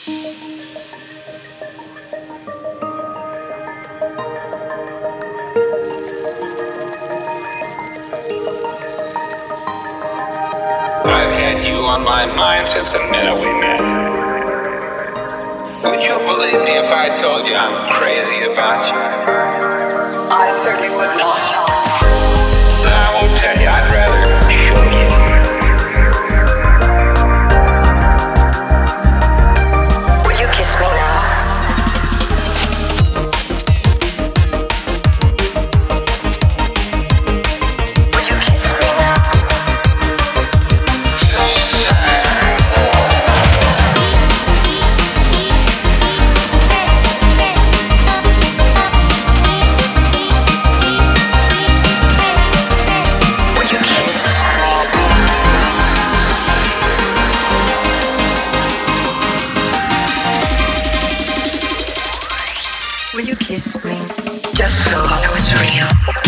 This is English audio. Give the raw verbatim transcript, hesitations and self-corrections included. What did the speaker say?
I've had you on my mind since the minute we met. Would you believe me if I told you I'm crazy about you? I certainly would not. I won't tell you, I'd rather show you. Will you kiss me now? Will you kiss me now? Will you kiss me? Will you kiss me? Just so I know it's real.